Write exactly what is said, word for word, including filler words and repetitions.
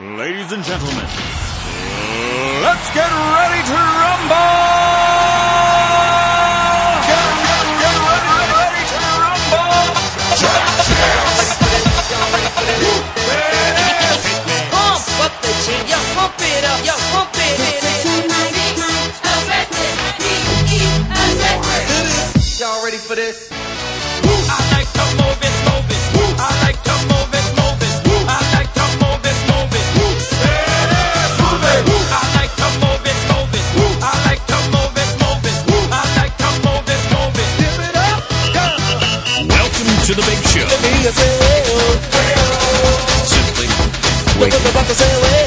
Ladies and gentlemen, let's get ready to rumble! Get, get, get ready, ready to rumble! Pump up the jig, yo, pump it up, yo, pump it, hit it. Y'all ready for this? I like to move it, move it. I like to move it, move it. I like to move it, move it. Yeah, move it. I like to move it, move it. I like to move it, move it. I like to move it, move it. Give it up, go. Welcome to the big show. Let me say, Simply what was about to say,